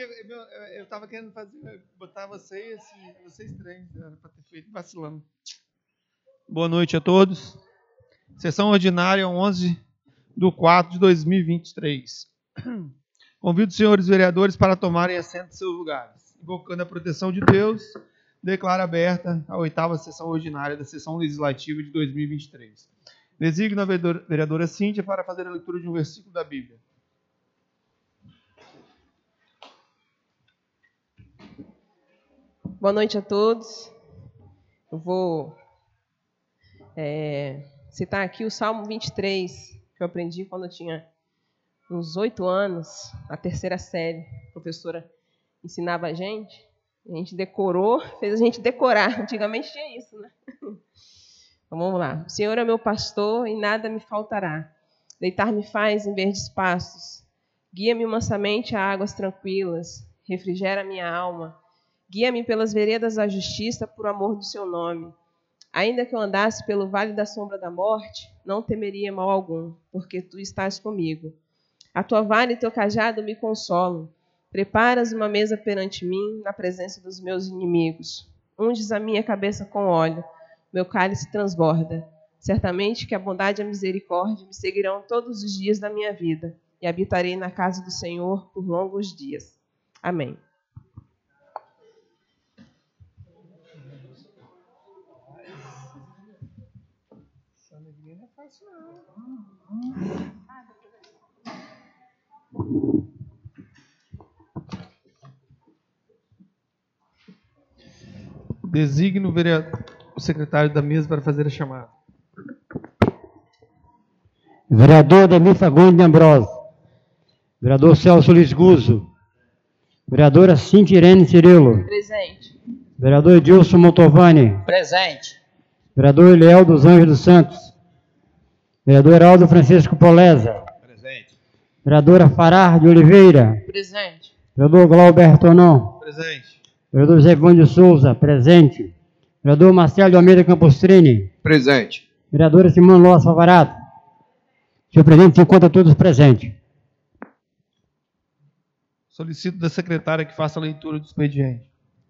eu tava querendo botar vocês três, era para ter feito vacilando. Boa noite a todos. Sessão ordinária 11/4/2023. Convido os senhores vereadores para tomarem assento em seus lugares. Invocando a proteção de Deus, declaro aberta a 8ª sessão ordinária da sessão legislativa de 2023. Designo a vereadora Cíntia para fazer a leitura de um versículo da Bíblia. Boa noite a todos. Eu vou citar aqui o Salmo 23, que eu aprendi quando eu tinha uns 8 anos, na 3ª série. A professora ensinava a gente decorou, fez a gente decorar. Antigamente tinha isso, né? Então vamos lá. O Senhor é meu pastor e nada me faltará. Deitar-me faz em verdes pastos. Guia-me mansamente a águas tranquilas. Refrigera minha alma. Guia-me pelas veredas da justiça por amor do seu nome. Ainda que eu andasse pelo vale da sombra da morte, não temeria mal algum, porque tu estás comigo. A tua vara e teu cajado me consolam. Preparas uma mesa perante mim, na presença dos meus inimigos. Unges a minha cabeça com óleo, meu cálice transborda. Certamente que a bondade e a misericórdia me seguirão todos os dias da minha vida, e habitarei na casa do Senhor por longos dias. Amém. Designo o secretário da mesa para fazer a chamada. Vereador Ademir Fagundes de Ambrosio. Vereador Celso Luiz Guzzo. Vereadora Cintia Irene Cirilo. Presente. Vereador Edilson Montovani. Presente. Vereador Eliel dos Anjos dos Santos. Vereador Heraldo Francisco Poleza. Presente. Vereadora Farah de Oliveira. Presente. Vereador Glauber Tonon. Presente. Vereador José Ivone de Souza. Presente. Vereador Marcelo de Almeida Campostrini. Presente. Vereadora Simone Loss Favarato. Senhor presidente, se encontra todos presentes. Solicito da secretária que faça a leitura do expediente.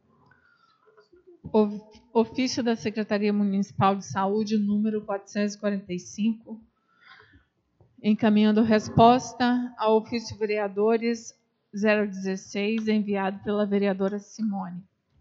Ofício da Secretaria Municipal de Saúde, número 445, encaminhando resposta ao ofício vereadores 016, enviado pela vereadora Simone.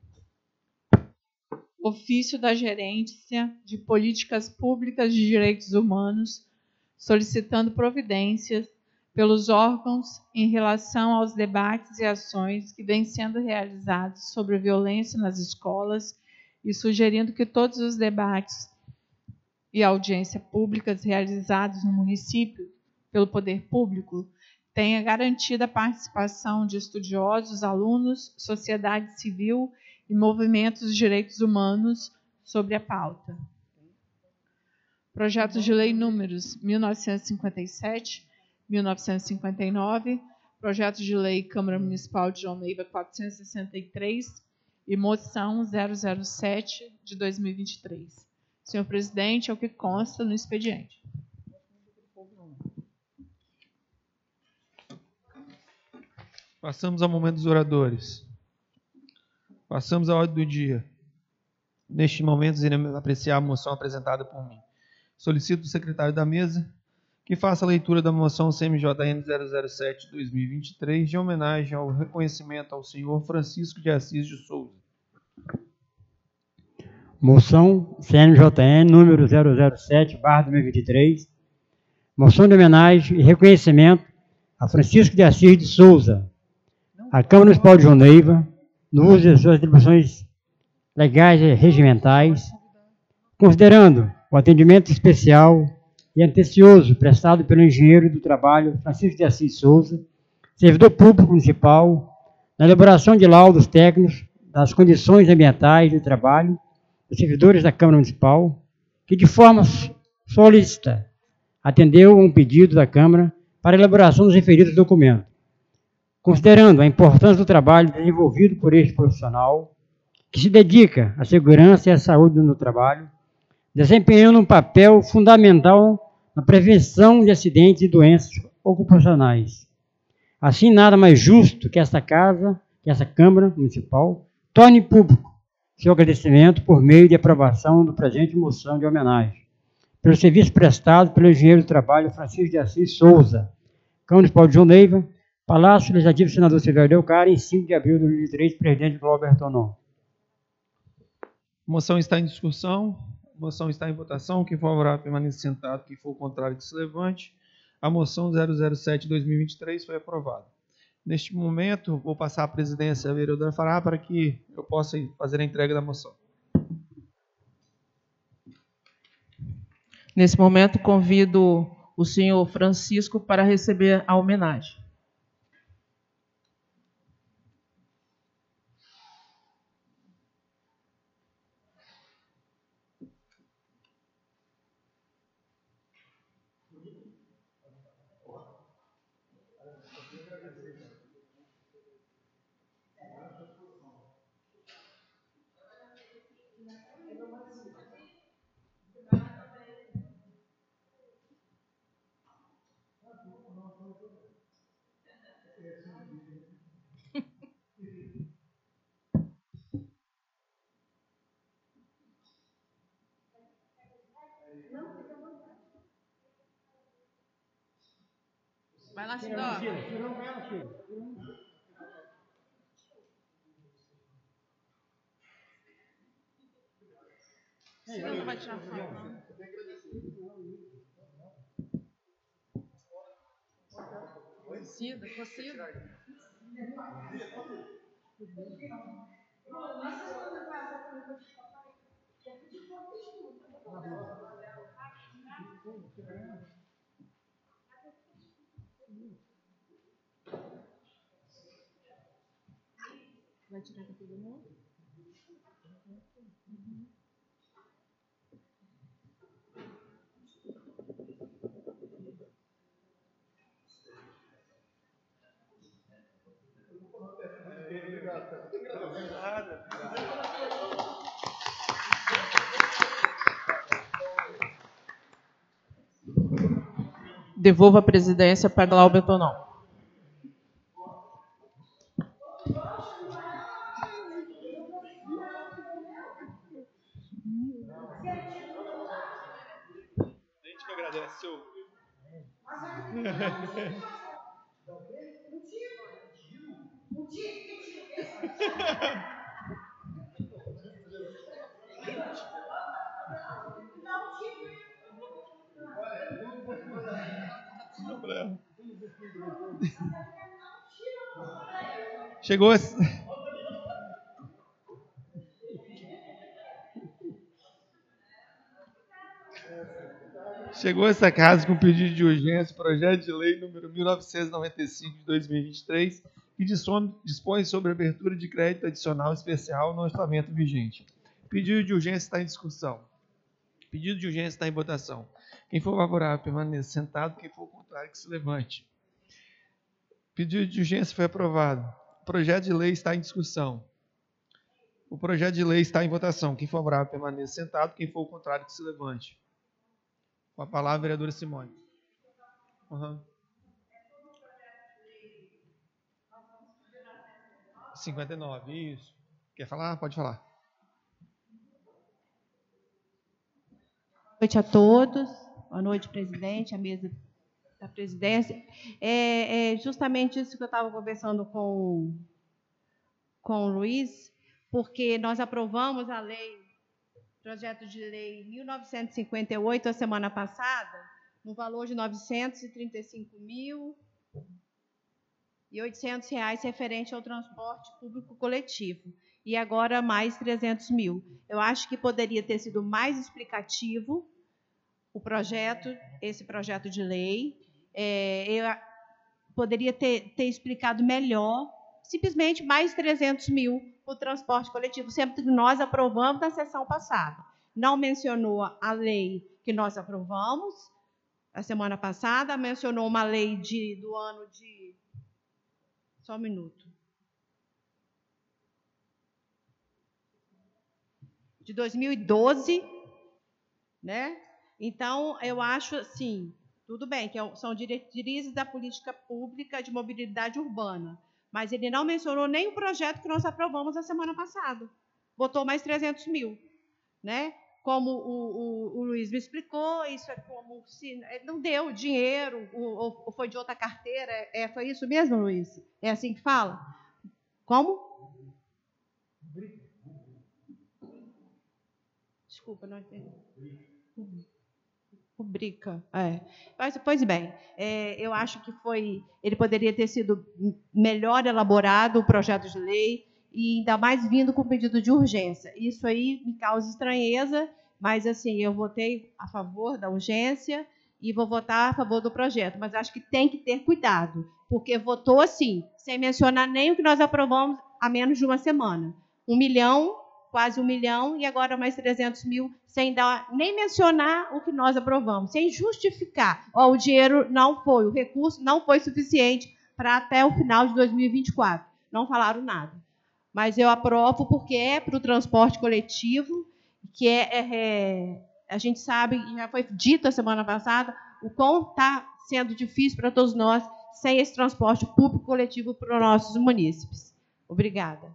Ofício da Gerência de Políticas Públicas de Direitos Humanos, solicitando providências pelos órgãos em relação aos debates e ações que vêm sendo realizados sobre a violência nas escolas e sugerindo que todos os debates e audiências públicas realizados no município pelo poder público tenha garantida a participação de estudiosos, alunos, sociedade civil e movimentos de direitos humanos sobre a pauta. Projetos de lei números 1957, 1959, projeto de lei Câmara Municipal de João Neiva 463 e moção 007 de 2023. Senhor presidente, é o que consta no expediente. Passamos ao momento dos oradores. Passamos à ordem do dia. Neste momento, iremos apreciar a moção apresentada por mim. Solicito do secretário da mesa que faça a leitura da moção CMJN 007/2023 de homenagem ao reconhecimento ao senhor Francisco de Assis de Souza. Moção CMJN número 007/2023. Moção de homenagem e reconhecimento a Francisco de Assis de Souza. A Câmara Municipal de João Neiva, no uso de suas atribuições legais e regimentais, considerando o atendimento especial e atencioso prestado pelo engenheiro do trabalho Francisco de Assis Souza, servidor público municipal, na elaboração de laudos técnicos das condições ambientais de trabalho dos servidores da Câmara Municipal, que de forma solícita atendeu a um pedido da Câmara para a elaboração dos referidos documentos. Considerando a importância do trabalho desenvolvido por este profissional, que se dedica à segurança e à saúde no trabalho, desempenhando um papel fundamental na prevenção de acidentes e doenças ocupacionais. Assim, nada mais justo que essa casa, que essa Câmara Municipal, torne público seu agradecimento por meio de aprovação do presente moção de homenagem, pelo serviço prestado pelo engenheiro do trabalho Francisco de Assis Souza, Câmara Municipal de João Neiva, Palácio Legislativo Senador Silvério Delcara, em 5 de abril de 2003, presidente Glauber Tonon. Moção está em discussão. Moção está em votação. Quem for favorável permaneça sentado. Quem for contrário que se levante. A moção 007/2023 foi aprovada. Neste momento, vou passar a presidência à vereadora Fará para que eu possa fazer a entrega da moção. Nesse momento, convido o senhor Francisco para receber a homenagem. Vai lá, Sidó. Sidó não vai tirar foto, não. Cida, Cida. Vai tirar com todo mundo? Devolvo a presidência para Glauber Tonon. A gente que agradece, senhor. Chegou esse... Chegou essa casa com pedido de urgência, projeto de lei número 1995 de 2023, que dispõe sobre a abertura de crédito adicional especial no orçamento vigente. Pedido de urgência está em discussão. Pedido de urgência está em votação. Quem for favorável permaneça sentado, quem for contrário que se levante. Pedido de urgência foi aprovado. O projeto de lei está em discussão. O projeto de lei está em votação. Quem for favorável permaneça sentado, quem for contrário que se levante. Com a palavra, a vereadora Simone. 59, isso. Quer falar? Pode falar. Boa noite a todos. Boa noite, presidente, a mesa da presidência. É justamente isso que eu estava conversando com o Luiz, porque nós aprovamos a lei, projeto de lei 1958, a semana passada, no valor de R$ 935.800 referente ao transporte público coletivo. E agora mais 300 mil. Eu acho que poderia ter sido mais explicativo esse projeto de lei. Eu poderia ter explicado melhor, simplesmente mais 300 mil para o transporte coletivo, sempre que nós aprovamos na sessão passada. Não mencionou a lei que nós aprovamos a semana passada, mencionou uma lei do ano de... Só um minuto. De 2012, né? Então, eu acho assim, Tudo bem, que são diretrizes da política pública de mobilidade urbana. Mas ele não mencionou nem o projeto que nós aprovamos a semana passada. Botou mais 300 mil. Né? Como o Luiz me explicou, isso é como se não deu dinheiro, ou foi de outra carteira. Foi isso mesmo, Luiz? É assim que fala? Como? Desculpa, não entendi. Rubrica. Mas, pois bem, eu acho que ele poderia ter sido melhor elaborado, o projeto de lei, e ainda mais vindo com pedido de urgência. Isso aí me causa estranheza, mas assim, eu votei a favor da urgência e vou votar a favor do projeto, mas acho que tem que ter cuidado, porque votou assim, sem mencionar nem o que nós aprovamos há menos de uma semana. 1 milhão, quase 1 milhão, e agora mais 300 mil, sem nem mencionar o que nós aprovamos, sem justificar. O dinheiro não foi, o recurso não foi suficiente para até o final de 2024. Não falaram nada. Mas eu aprovo porque é para o transporte coletivo, que a gente sabe, e já foi dito a semana passada, o quão está sendo difícil para todos nós sem esse transporte público coletivo para os nossos munícipes. Obrigada.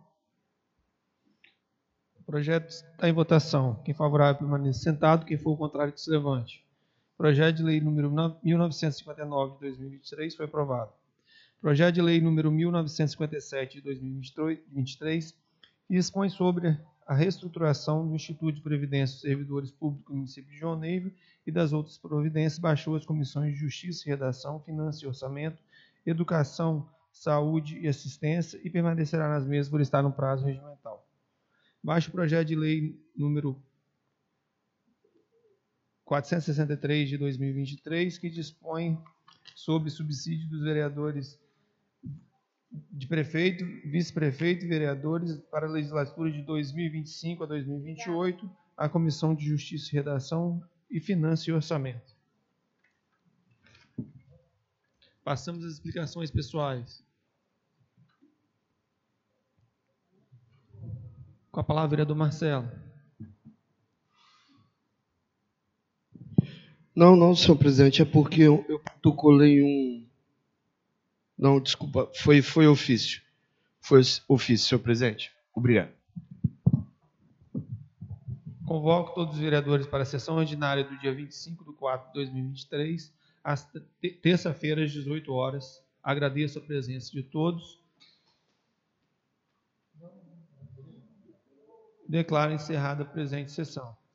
O projeto está em votação. Quem favorável permaneça sentado, quem for o contrário que se levante. Projeto de lei número 1959 de 2023 foi aprovado. Projeto de lei número 1957 de 2023 dispõe sobre a reestruturação do Instituto de Previdência dos Servidores Públicos do município de João Neiva e das outras providências, baixou as comissões de Justiça e Redação, Finanças e Orçamento, Educação, Saúde e Assistência e permanecerá nas mesmas por estar no prazo regimental. Baixo o projeto de lei número 463 de 2023, que dispõe sobre subsídio dos vereadores de prefeito, vice-prefeito e vereadores para a legislatura de 2025 a 2028, a Comissão de Justiça e Redação e Finanças e Orçamento. Passamos às explicações pessoais. Com a palavra, vereador Marcelo. Não, senhor presidente, é porque eu protocolei um... Não, desculpa, foi ofício. Foi ofício, senhor presidente. Obrigado. Convoco todos os vereadores para a sessão ordinária do dia 25/4 de 2023, às terça-feira, às 18 horas. Agradeço a presença de todos. Declaro encerrada a presente sessão.